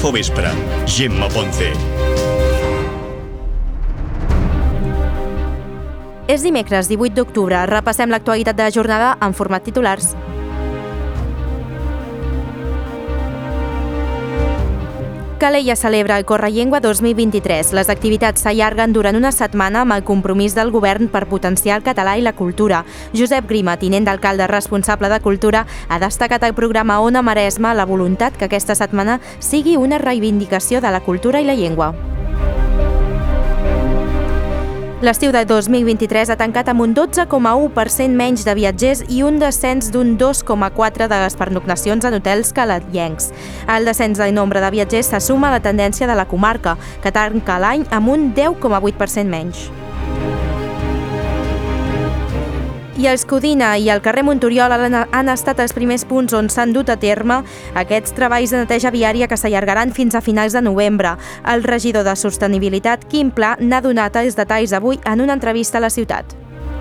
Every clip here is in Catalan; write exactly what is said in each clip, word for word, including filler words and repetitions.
al vespre. Gemma Ponce. És dimecres divuit d'octubre. Repassem l'actualitat de la jornada en format titulars. Calella celebra el Correllengua dos mil vint-i-tres. Les activitats s'allarguen durant una setmana amb el compromís del govern per potenciar el català i la cultura. Josep Grima, tinent d'alcalde responsable de Cultura, ha destacat al programa Ona Maresme la voluntat que aquesta setmana sigui una reivindicació de la cultura i la llengua. L'estiu de dos mil vint-i-tres ha tancat amb un dotze coma u per cent menys de viatgers i un descens d'un dos coma quatre de les pernoctacions en hotels calayencs. El descens del nombre de viatgers se suma a la tendència de la comarca, que tanca l'any amb un deu coma vuit per cent menys. I els Codina i el carrer Montoriol han estat els primers punts on s'han dut a terme aquests treballs de neteja viària que s'allargaran fins a finals de novembre. El regidor de Sostenibilitat, Quim Pla, n'ha donat els detalls avui en una entrevista a la ciutat.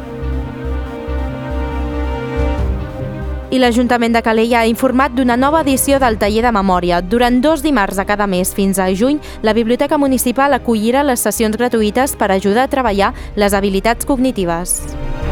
I l'Ajuntament de Calella ha informat d'una nova edició del taller de memòria. Durant dos dimarts a cada mes fins a juny, la Biblioteca Municipal acollirà les sessions gratuïtes per ajudar a treballar les habilitats cognitives.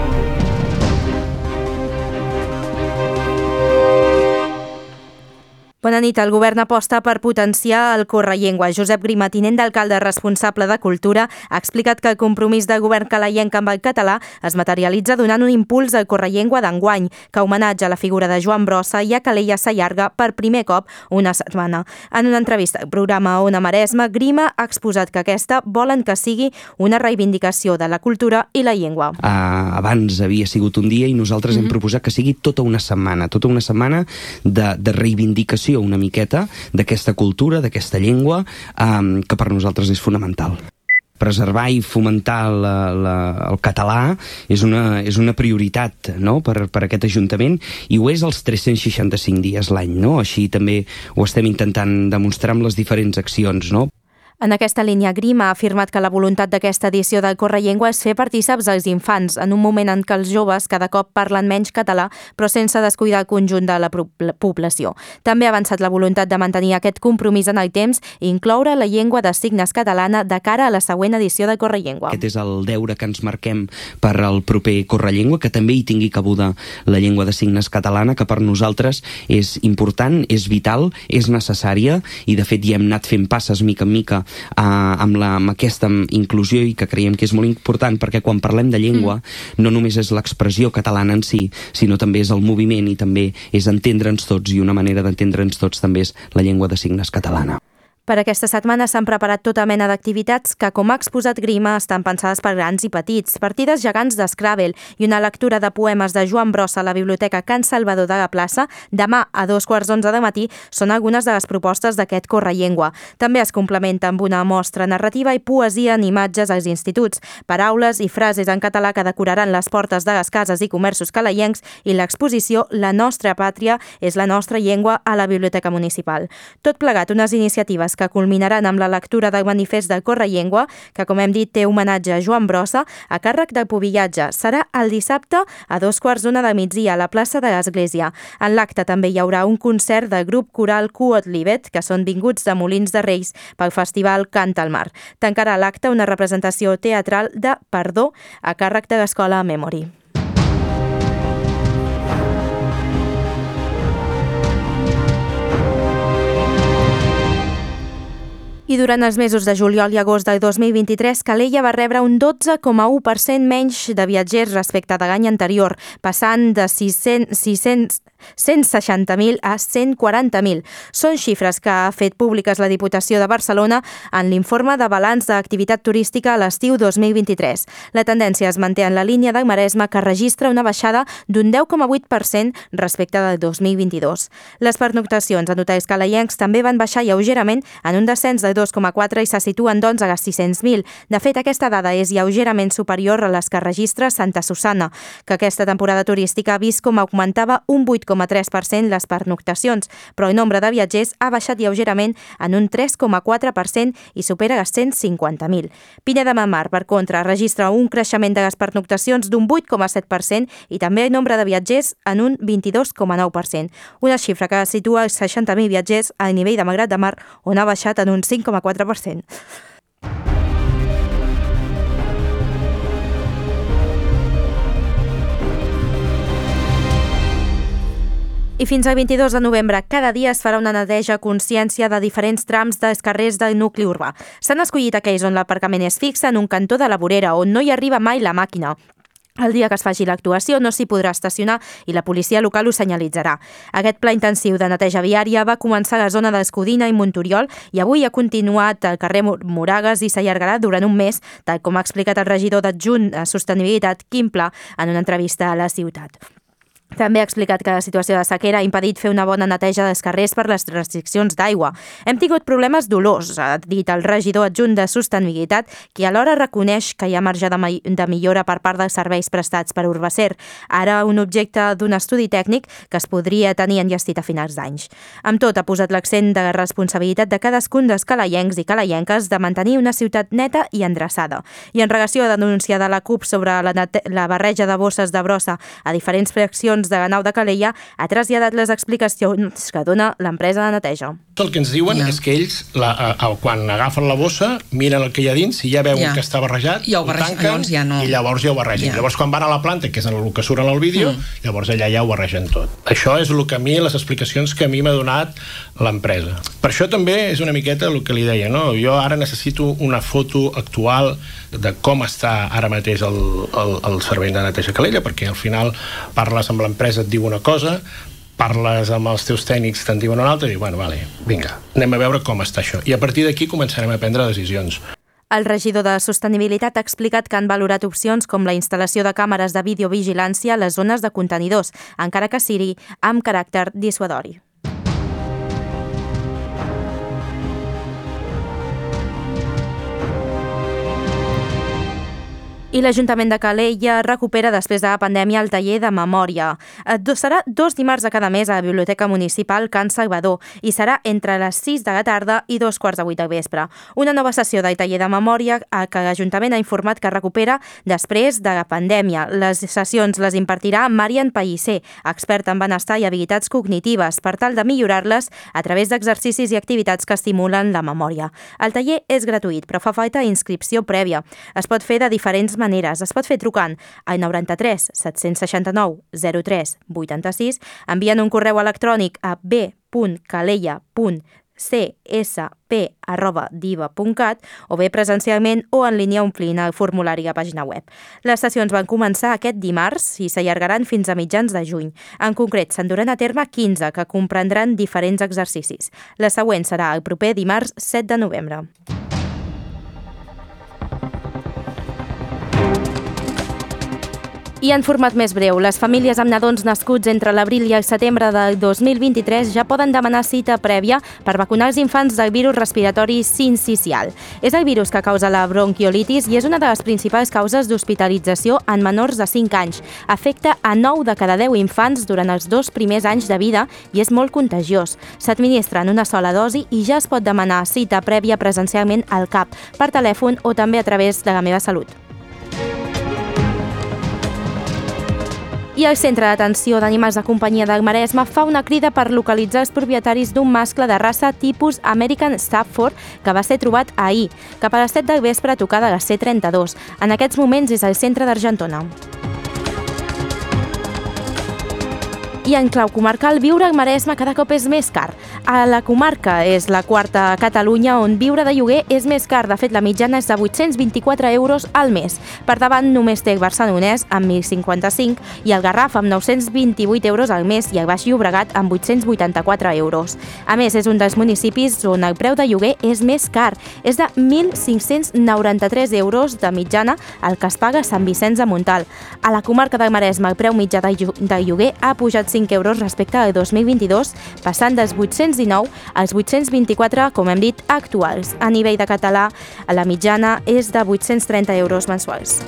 Bona nit. El govern aposta per potenciar el Correllengua. Josep Grima, tinent d'alcalde responsable de Cultura, ha explicat que el compromís del govern calayenc amb el català es materialitza donant un impuls al Correllengua d'enguany, que homenatge a la figura de Joan Brossa i a Calella s'allarga per primer cop una setmana. En una entrevista al programa Ona Maresme, Grima ha exposat que aquesta volen que sigui una reivindicació de la cultura i la llengua. Uh, abans havia sigut un dia i nosaltres mm-hmm. hem proposat que sigui tota una setmana, tota una setmana de, de reivindicació una miqueta d'aquesta cultura, d'aquesta llengua, um, que per nosaltres és fonamental. Preservar i fomentar la, la, el català és una, és una prioritat, no?, per, per aquest Ajuntament, i ho és els tres-cents seixanta-cinc dies l'any, no? Així també ho estem intentant demostrar amb les diferents accions, no? En aquesta línia, Grima ha afirmat que la voluntat d'aquesta edició del Correllengua és fer partíceps als infants, en un moment en què els joves cada cop parlen menys català, però sense descuidar el conjunt de la població. També ha avançat la voluntat de mantenir aquest compromís en el temps i incloure la llengua de signes catalana de cara a la següent edició del Correllengua. Aquest és el deure que ens marquem per al proper Correllengua, que també hi tingui cabuda la llengua de signes catalana, que per nosaltres és important, és vital, és necessària, i de fet hi hem anat fent passes mica en mica Uh, amb, la, amb aquesta inclusió, i que creiem que és molt important, perquè quan parlem de llengua mm. no només és l'expressió catalana en si, sinó també és el moviment i també és entendre'ns tots, i una manera d'entendre'ns tots també és la llengua de signes catalana. Per aquesta setmana s'han preparat tota mena d'activitats que, com ha exposat Grima, estan pensades per grans i petits. Partides gegants d'Scrabble i una lectura de poemes de Joan Brossa a la Biblioteca Can Salvador de la Plaça demà a dos quarts d'onze de matí són algunes de les propostes d'aquest Correllengua. També es complementa amb una mostra narrativa i poesia en imatges als instituts, paraules i frases en català que decoraran les portes de les cases i comerços calayencs, i l'exposició La nostra pàtria és la nostra llengua a la Biblioteca Municipal. Tot plegat, unes iniciatives que culminaran amb la lectura del manifest del Correllengua, que, com hem dit, té homenatge a Joan Brossa, a càrrec del Pubillatge. Serà el dissabte a dos quarts d'una de migdia a la plaça de l'Església. En l'acte també hi haurà un concert del grup coral Quod Libet, que són vinguts de Molins de Reis pel festival Canta al Mar. Tancarà l'acte una representació teatral de Perdó a càrrec de l'Escola Memory. I durant els mesos de juliol i agost del dos mil vint-i-tres, Calella va rebre un dotze coma u per cent menys de viatgers respecte de l'any anterior, passant de sis-cents cent seixanta mil a cent quaranta mil. Són xifres que ha fet públiques la Diputació de Barcelona en l'informe de balanç d'activitat turística a l'estiu dos mil vint-i-tres. La tendència es manté en la línia del Maresme, que registra una baixada d'un deu coma vuit per cent respecte del dos mil vint-i-dos. Les pernoctacions en hotels calayencs també van baixar lleugerament en un descens del dos coma quatre i se situen doncs a les sis-cents mil. De fet, aquesta dada és lleugerament superior a les que registra Santa Susana, que aquesta temporada turística ha vist com augmentava un vuit coma coma tres per cent les pernoctacions, però el nombre de viatgers ha baixat lleugerament en un tres coma quatre per cent i supera les cent cinquanta mil. Pineda de Mar, per contra, registra un creixement de les pernoctacions d'un vuit coma set per cent i també el nombre de viatgers en un vint-i-dos coma nou per cent, una xifra que situa els seixanta mil viatgers al nivell de Malgrat de Mar, on ha baixat en un cinc coma quatre per cent. I fins al vint-i-dos de novembre, cada dia es farà una neteja a consciència de diferents trams dels carrers del nucli urbà. S'han escollit aquells on l'aparcament és fixe en un cantó de la vorera, on no hi arriba mai la màquina. El dia que es faci l'actuació no s'hi podrà estacionar i la policia local ho senyalitzarà. Aquest pla intensiu de neteja viària va començar a la zona d'Escudina i Montoriol i avui ha continuat al carrer Moragues i s'allargarà durant un mes, tal com ha explicat el regidor d'adjunt a Sostenibilitat, Quim Pla, en una entrevista a La Ciutat. També ha explicat que la situació de sequera ha impedit fer una bona neteja dels carrers per les restriccions d'aigua. Hem tingut problemes dolors, ha dit el regidor adjunt de Sostenibilitat, qui alhora reconeix que hi ha marge de, de millora per part dels serveis prestats per Urbacer, ara un objecte d'un estudi tècnic que es podria tenir enllestit a finals d'anys. Amb tot, ha posat l'accent de la responsabilitat de cadascun dels calaiencs i calayenques de mantenir una ciutat neta i endreçada. I en relació a la denúncia de la CUP sobre la, la barreja de bosses de brossa a diferents fraccions de la nau de Calella, ha traslladat les explicacions que dona l'empresa de neteja. El que ens diuen yeah. és que ells, la, a, quan agafen la bossa, miren el que hi ha dins, si ja veuen yeah. que està barrejat, ja ho, barreja, ho tanquen ja no... i llavors ja ho barregen. Yeah. Llavors quan van a la planta, que és el que surt en el vídeo, mm. llavors allà ja ho barregen tot. Això és el que a mi, les explicacions que a mi m'ha donat l'empresa. Per això també és una miqueta el que li deia, no? Jo ara necessito una foto actual de com està ara mateix el, el, el servei de neteja Calella, perquè al final parles amb l'empresa, et diu una cosa, parles amb els teus tècnics, te'n diuen una altra, i diu, bueno, vale, vinga, anem a veure com està això. I a partir d'aquí començarem a prendre decisions. El regidor de Sostenibilitat ha explicat que han valorat opcions com la instal·lació de càmeres de videovigilància a les zones de contenidors, encara que sigui amb caràcter dissuadori. I l'Ajuntament de Calella recupera després de la pandèmia el taller de memòria. Serà dos dimarts a cada mes a la Biblioteca Municipal Can Salvador i serà entre les sis de la tarda i dos quarts de vuit del vespre. Una nova sessió del taller de memòria que l'Ajuntament ha informat que recupera després de la pandèmia. Les sessions les impartirà Marian Pellicer, experta en benestar i habilitats cognitives, per tal de millorar-les a través d'exercicis i activitats que estimulen la memòria. El taller és gratuït, però fa falta inscripció prèvia. Es pot fer de diferents maneres. Es pot fer trucant al noranta-tres set-cents seixanta-nou zero tres vuitanta-sis, enviant un correu electrònic a b punt calella punt c s p arroba diva punt cat o bé presencialment o en línia omplint el formulari a la pàgina web. Les sessions van començar aquest dimarts i s'allargaran fins a mitjans de juny. En concret, se'n duran a terme quinze, que comprendran diferents exercicis. La següent serà el proper dimarts set de novembre. I en format més breu, les famílies amb nadons nascuts entre l'abril i el setembre del dos mil vint-i-tres ja poden demanar cita prèvia per vacunar els infants del virus respiratori sincicial. És el virus que causa la bronquiolitis i és una de les principals causes d'hospitalització en menors de cinc anys. Afecta a nou de cada deu infants durant els dos primers anys de vida i és molt contagiós. S'administra en una sola dosi i ja es pot demanar cita prèvia presencialment al C A P, per telèfon o també a través de La Meva Salut. I el Centre d'Atenció d'Animals de Companyia del Maresme fa una crida per localitzar els propietaris d'un mascle de raça tipus American Stafford que va ser trobat ahir, cap a les set del vespre a tocar de la C trenta-dos. En aquests moments és al centre d'Argentona. I en clau comarcal, viure al Maresme cada cop és més car. A la comarca és la quarta a Catalunya on viure de lloguer és més car. De fet, la mitjana és de vuit-cents vint-i-quatre euros al mes. Per davant només té el Barcelonès amb mil cinquanta-cinc i el Garraf amb nou-cents vint-i-vuit euros al mes i el Baix Llobregat amb vuit-cents vuitanta-quatre euros. A més, és un dels municipis on el preu de lloguer és més car. És de mil cinc-cents noranta-tres euros de mitjana el que es paga a Sant Vicenç de Montalt. A la comarca del Maresme el preu mitjà de lloguer ha pujat cinc euros respecte al dos mil vint-i-dos, passant dels vuit-cents dinou als vuit-cents vint-i-quatre, com hem dit, actuals. A nivell de català, la mitjana és de vuit-cents trenta euros mensuals.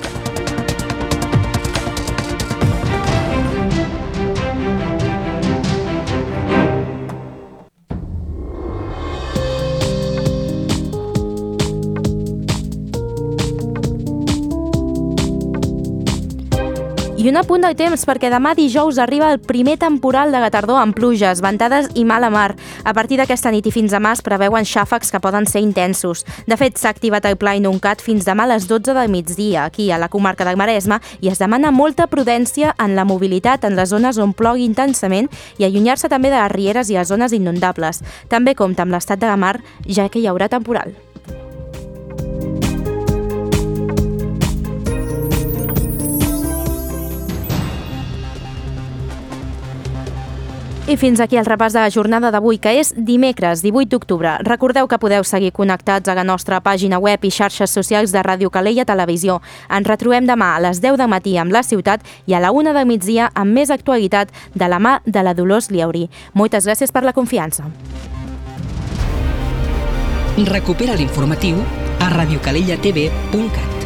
I un apunt del temps, perquè demà dijous arriba el primer temporal de la tardor amb pluges, ventades i mala mar. A partir d'aquesta nit i fins demà es preveuen xàfecs que poden ser intensos. De fet, s'ha activat el pla Inuncat fins demà a les dotze del migdia, aquí a la comarca del Maresme, i es demana molta prudència en la mobilitat en les zones on plogui intensament i allunyar-se també de les rieres i les zones inundables. També compta amb l'estat de la mar, ja que hi haurà temporal. I fins aquí el repàs de la jornada d'avui, que és dimecres, divuit d'octubre. Recordeu que podeu seguir connectats a la nostra pàgina web i xarxes socials de Ràdio Calella Televisió. Ens retrobem demà a les deu del matí amb La Ciutat i a la una del migdia amb més actualitat de la mà de la Dolors Liauri. Moltes gràcies per la confiança. Recupera l'informatiu a radiocalellatv punt cat.